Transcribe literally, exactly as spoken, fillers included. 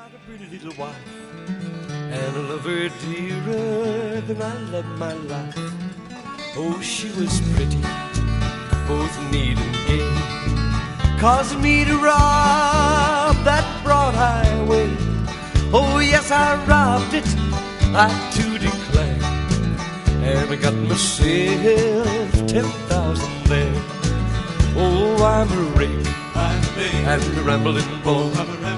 got a pretty little wife, and I love her dearer than I love my life. Oh, she was pretty, both neat and gay, causing me to rob that broad highway. Oh, yes, I robbed it, I do declare, and I got myself ten thousand there. Oh, I'm a rake, I'm a and a rambling boy.